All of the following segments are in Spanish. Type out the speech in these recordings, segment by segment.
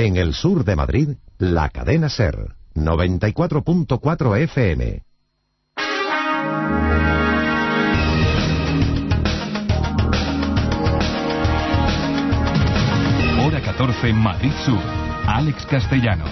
En el sur de Madrid, la cadena SER, 94.4 FM. Hora 14, Madrid Sur. Alex Castellano.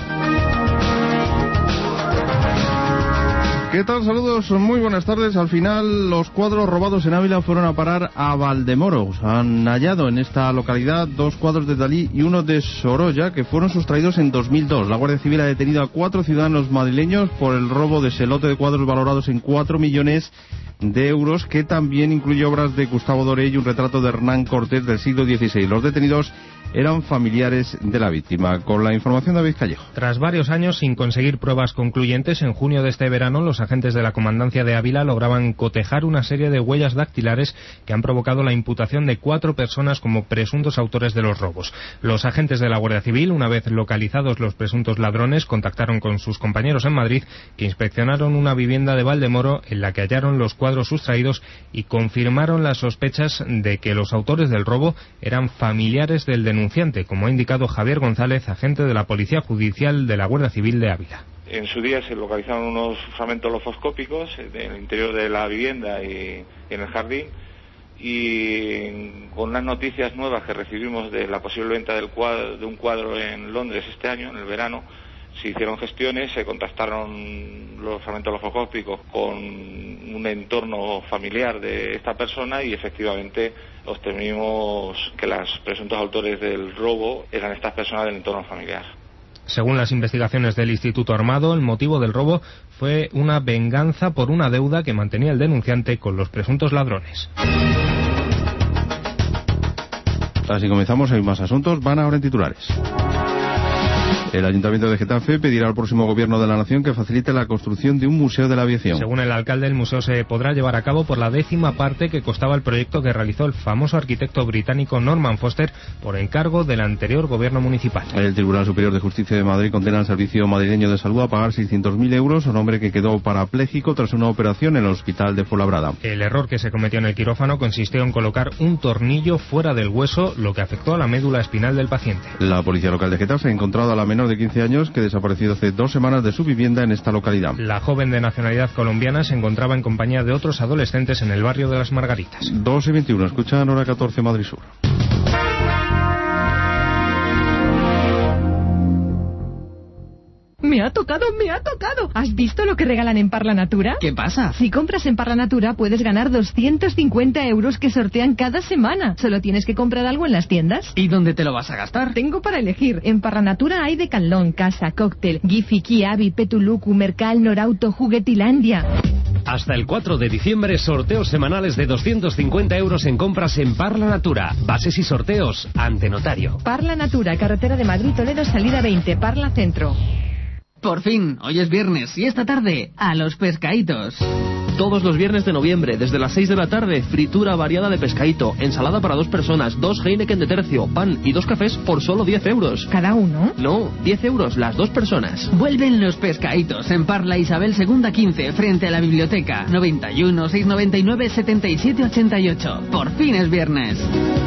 ¿Qué tal? Saludos, muy buenas tardes. Al final, los cuadros robados en Ávila fueron a parar a Valdemoro. Han hallado en esta localidad 2 cuadros de Dalí y uno de Sorolla que fueron sustraídos en 2002. La Guardia Civil ha detenido a 4 ciudadanos madrileños por el robo de ese lote de cuadros valorados en 4 millones de euros, que también incluye obras de Gustavo Doré y un retrato de Hernán Cortés del siglo XVI. Los detenidos eran familiares de la víctima. Con la información de David Callejo. Tras varios años sin conseguir pruebas concluyentes, en junio de este verano los agentes de la Comandancia de Ávila lograban cotejar una serie de huellas dactilares que han provocado la imputación de 4 personas como presuntos autores de los robos. Los agentes de la Guardia Civil, una vez localizados los presuntos ladrones, contactaron con sus compañeros en Madrid, que inspeccionaron una vivienda de Valdemoro en la que hallaron los cuadros sustraídos y confirmaron las sospechas de que los autores del robo eran familiares del denunciante, como ha indicado Javier González, agente de la Policía Judicial de la Guardia Civil de Ávila. En su día se localizaron unos fragmentos lofoscópicos en el interior de la vivienda y en el jardín, y con unas noticias nuevas que recibimos de la posible venta de un cuadro en Londres este año, en el verano, se hicieron gestiones, se contactaron los fragmentos lofoscópicos con un entorno familiar de esta persona y efectivamente obtuvimos que los presuntos autores del robo eran estas personas del entorno familiar. Según las investigaciones del Instituto Armado, el motivo del robo fue una venganza por una deuda que mantenía el denunciante con los presuntos ladrones. Así comenzamos, hay más asuntos, van ahora en titulares. El Ayuntamiento de Getafe pedirá al próximo Gobierno de la Nación que facilite la construcción de un museo de la aviación. Según el alcalde, el museo se podrá llevar a cabo por la 10ª parte que costaba el proyecto que realizó el famoso arquitecto británico Norman Foster por encargo del anterior Gobierno municipal. El Tribunal Superior de Justicia de Madrid condena al Servicio Madrileño de Salud a pagar 600.000 euros a un hombre que quedó parapléjico tras una operación en el hospital de Fuenlabrada. El error que se cometió en el quirófano consistió en colocar un tornillo fuera del hueso, lo que afectó a la médula espinal del paciente. La Policía Local de Getafe ha encontrado a la menor de 15 años que desapareció hace 2 semanas de su vivienda en esta localidad. La joven de nacionalidad colombiana se encontraba en compañía de otros adolescentes en el barrio de Las Margaritas. 2:21, escuchan Hora 14, Madrid Sur. Me ha tocado, me ha tocado. ¿Has visto lo que regalan en Parla Natura? ¿Qué pasa? Si compras en Parla Natura puedes ganar 250 euros que sortean cada semana. Solo tienes que comprar algo en las tiendas. ¿Y dónde te lo vas a gastar? Tengo para elegir. En Parla Natura hay Decathlon, Casa, Cóctel, Gifi, Kiabi, Petuluku, Mercal, Norauto, Juguetilandia. Hasta el 4 de diciembre, sorteos semanales de 250 euros en compras en Parla Natura. Bases y sorteos ante notario. Parla Natura, carretera de Madrid-Toledo, salida 20, Parla Centro. Por fin, hoy es viernes y esta tarde, a los pescaditos. Todos los viernes de noviembre, desde las 6 de la tarde, fritura variada de pescadito, ensalada para 2 personas, 2 Heineken de tercio, pan y 2 cafés por solo 10 euros. ¿Cada uno? No, 10 euros las 2 personas. Vuelven los pescaditos en Parla Isabel II 15, frente a la biblioteca. 91 699 77 88. Por fin es viernes.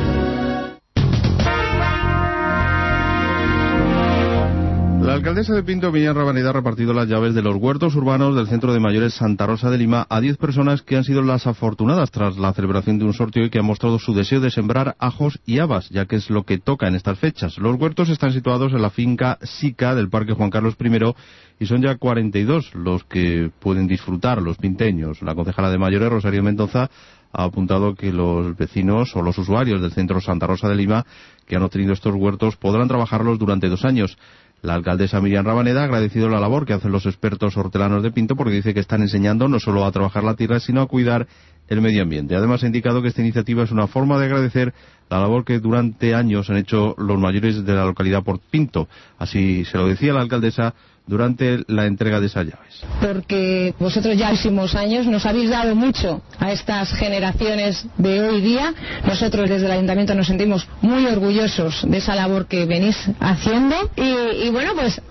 La alcaldesa de Pinto, Miriam Rabaneda, ha repartido las llaves de los huertos urbanos del Centro de Mayores Santa Rosa de Lima a 10 personas que han sido las afortunadas tras la celebración de un sorteo y que han mostrado su deseo de sembrar ajos y habas, ya que es lo que toca en estas fechas. Los huertos están situados en la finca Sica del Parque Juan Carlos I y son ya 42 los que pueden disfrutar, los pinteños. La concejala de Mayores, Rosario Mendoza, ha apuntado que los vecinos o los usuarios del Centro Santa Rosa de Lima que han obtenido estos huertos podrán trabajarlos durante 2 años. La alcaldesa Miriam Rabaneda ha agradecido la labor que hacen los expertos hortelanos de Pinto porque dice que están enseñando no solo a trabajar la tierra, sino a cuidar el medio ambiente. Además ha indicado que esta iniciativa es una forma de agradecer la labor que durante años han hecho los mayores de la localidad por Pinto. Así se lo decía la alcaldesa durante la entrega de esas llaves. Porque vosotros ya últimos años nos habéis dado mucho a estas generaciones de hoy día. Nosotros desde el Ayuntamiento nos sentimos muy orgullosos de esa labor que venís haciendo y bueno pues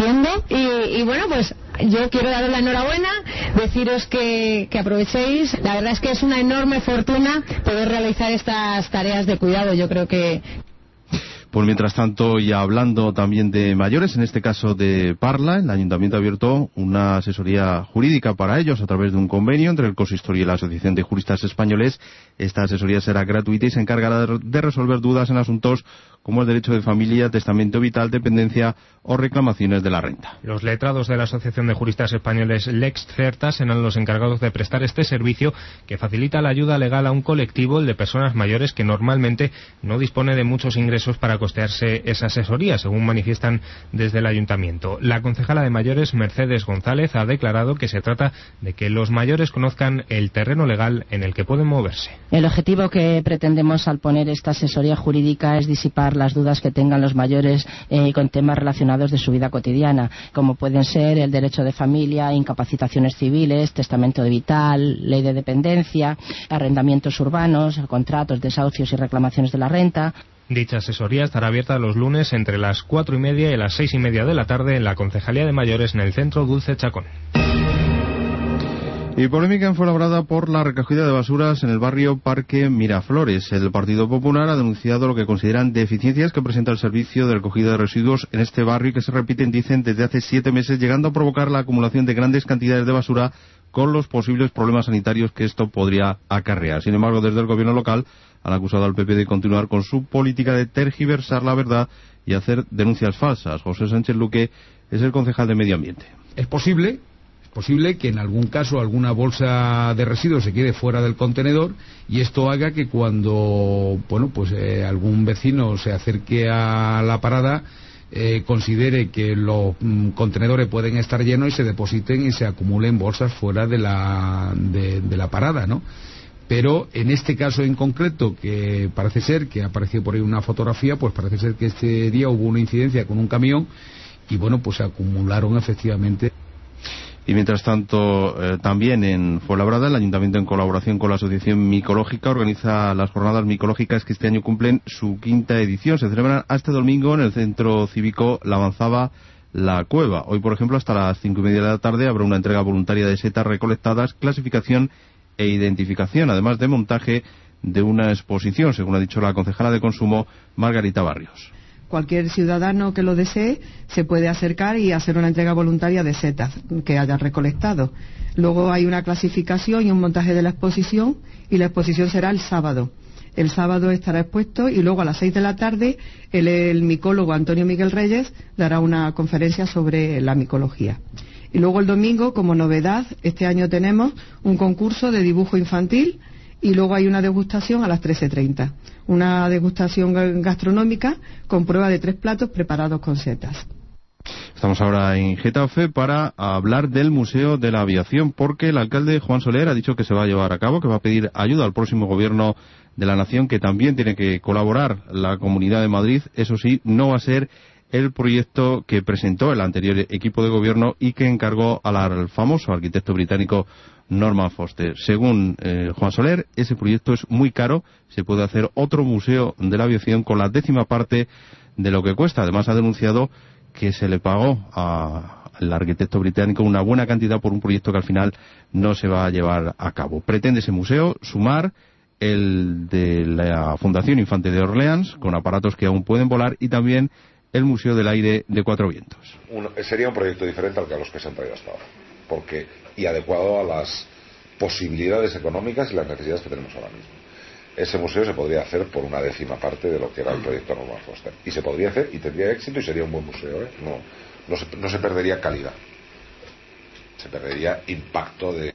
yo quiero daros la enhorabuena, deciros que aprovechéis. La verdad es que es una enorme fortuna poder realizar estas tareas de cuidado. Yo creo que... Pues mientras tanto, y hablando también de mayores, en este caso de Parla, el Ayuntamiento ha abierto una asesoría jurídica para ellos a través de un convenio entre el Consistori y la Asociación de Juristas Españoles. Esta asesoría será gratuita y se encargará de resolver dudas en asuntos como el derecho de familia, testamento vital, dependencia o reclamaciones de la renta. Los letrados de la Asociación de Juristas Españoles Lex Certa serán los encargados de prestar este servicio que facilita la ayuda legal a un colectivo, el de personas mayores, que normalmente no dispone de muchos ingresos para costearse esa asesoría, según manifiestan desde el Ayuntamiento. La concejala de mayores, Mercedes González, ha declarado que se trata de que los mayores conozcan el terreno legal en el que pueden moverse. El objetivo que pretendemos al poner esta asesoría jurídica es disipar las dudas que tengan los mayores con temas relacionados de su vida cotidiana, como pueden ser el derecho de familia, incapacitaciones civiles, testamento vital, ley de dependencia, arrendamientos urbanos, contratos, desahucios y reclamaciones de la renta. Dicha asesoría estará abierta los lunes entre las 4:30 y las 6:30 de la tarde en la Concejalía de Mayores en el Centro Dulce Chacón. Y polémica fue labrada por la recogida de basuras en el barrio Parque Miraflores. El Partido Popular ha denunciado lo que consideran deficiencias que presenta el servicio de recogida de residuos en este barrio, que se repiten, dicen, desde hace 7 meses, llegando a provocar la acumulación de grandes cantidades de basura con los posibles problemas sanitarios que esto podría acarrear. Sin embargo, desde el gobierno local han acusado al PP de continuar con su política de tergiversar la verdad y hacer denuncias falsas. José Sánchez Luque es el concejal de Medio Ambiente. Es posible que en algún caso alguna bolsa de residuos se quede fuera del contenedor y esto haga que cuando algún vecino se acerque a la parada considere que los contenedores pueden estar llenos y se depositen y se acumulen bolsas fuera de la parada, ¿no? Pero en este caso en concreto, que parece ser que ha aparecido por ahí una fotografía, pues parece ser que este día hubo una incidencia con un camión y se acumularon efectivamente. Y mientras tanto, también en Fuenlabrada, el Ayuntamiento, en colaboración con la Asociación Micológica, organiza las jornadas micológicas que este año cumplen su 5ª edición. Se celebran hasta domingo en el Centro Cívico La Avanzaba La Cueva. Hoy, por ejemplo, hasta las 5:30 de la tarde habrá una entrega voluntaria de setas recolectadas, clasificación e identificación, además de montaje de una exposición, según ha dicho la concejala de Consumo, Margarita Barrios. Cualquier ciudadano que lo desee se puede acercar y hacer una entrega voluntaria de setas que haya recolectado. Luego hay una clasificación y un montaje de la exposición, y la exposición será el sábado. El sábado estará expuesto y luego a las 6 de la tarde el micólogo Antonio Miguel Reyes dará una conferencia sobre la micología. Y luego el domingo, como novedad, este año tenemos un concurso de dibujo infantil y luego hay una degustación a las 13:30. Una degustación gastronómica con prueba de 3 platos preparados con setas. Estamos ahora en Getafe para hablar del Museo de la Aviación, porque el alcalde Juan Soler ha dicho que se va a llevar a cabo, que va a pedir ayuda al próximo gobierno de la nación, que también tiene que colaborar la Comunidad de Madrid. Eso sí, no va a ser el proyecto que presentó el anterior equipo de gobierno y que encargó al famoso arquitecto británico Norman Foster. Según Juan Soler, ese proyecto es muy caro, se puede hacer otro museo de la aviación con la 10ª parte de lo que cuesta. Además ha denunciado que se le pagó al arquitecto británico una buena cantidad por un proyecto que al final no se va a llevar a cabo. Pretende ese museo sumar el de la Fundación Infante de Orleans, con aparatos que aún pueden volar, y también el Museo del Aire de Cuatro Vientos. Sería un proyecto diferente al que a los que se han traído hasta ahora, y adecuado a las posibilidades económicas y las necesidades que tenemos ahora mismo. Ese museo se podría hacer por una 10ª parte de lo que era el proyecto Norman Foster. Y se podría hacer y tendría éxito y sería un buen museo, ¿eh? No se perdería calidad. Se perdería impacto de...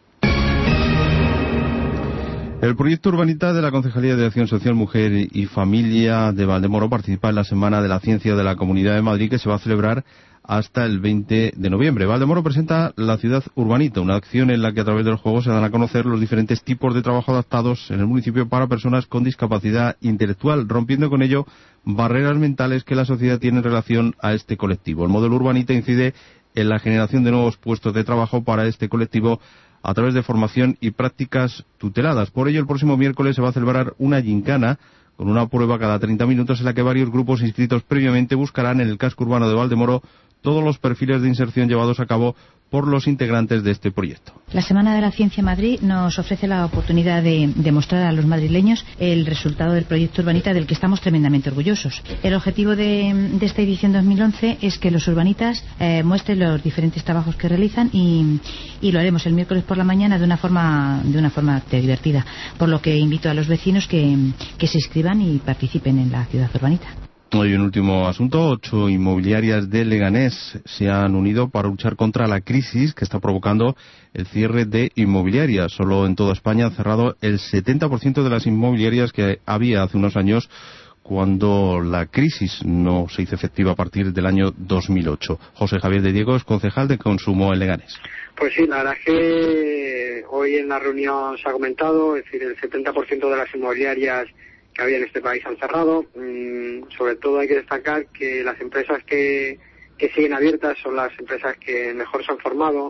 El proyecto urbanita de la Concejalía de Acción Social, Mujer y Familia de Valdemoro participa en la Semana de la Ciencia de la Comunidad de Madrid, que se va a celebrar hasta el 20 de noviembre. Valdemoro presenta la ciudad urbanita, una acción en la que a través del juego se dan a conocer los diferentes tipos de trabajo adaptados en el municipio para personas con discapacidad intelectual, rompiendo con ello barreras mentales que la sociedad tiene en relación a este colectivo. El modelo urbanita incide en la generación de nuevos puestos de trabajo para este colectivo a través de formación y prácticas tuteladas. Por ello, el próximo miércoles se va a celebrar una gincana con una prueba cada 30 minutos en la que varios grupos inscritos previamente buscarán en el casco urbano de Valdemoro todos los perfiles de inserción llevados a cabo por los integrantes de este proyecto. La Semana de la Ciencia Madrid nos ofrece la oportunidad de demostrar a los madrileños el resultado del proyecto Urbanita, del que estamos tremendamente orgullosos. El objetivo de esta edición 2011 es que los urbanitas muestren los diferentes trabajos que realizan y lo haremos el miércoles por la mañana de una forma divertida, por lo que invito a los vecinos que se inscriban y participen en la ciudad urbanita. Hay un último asunto. 8 inmobiliarias de Leganés se han unido para luchar contra la crisis que está provocando el cierre de inmobiliarias. Solo en toda España han cerrado el 70% de las inmobiliarias que había hace unos años, cuando la crisis no se hizo efectiva a partir del año 2008. José Javier de Diego es concejal de consumo en Leganés. Pues sí, la verdad es que hoy en la reunión se ha comentado, es decir, el 70% de las inmobiliarias que había en este país han cerrado. Sobre todo hay que destacar que las empresas que siguen abiertas son las empresas que mejor se han formado,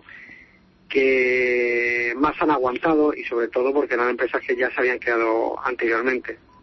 que más han aguantado y sobre todo porque eran empresas que ya se habían creado anteriormente.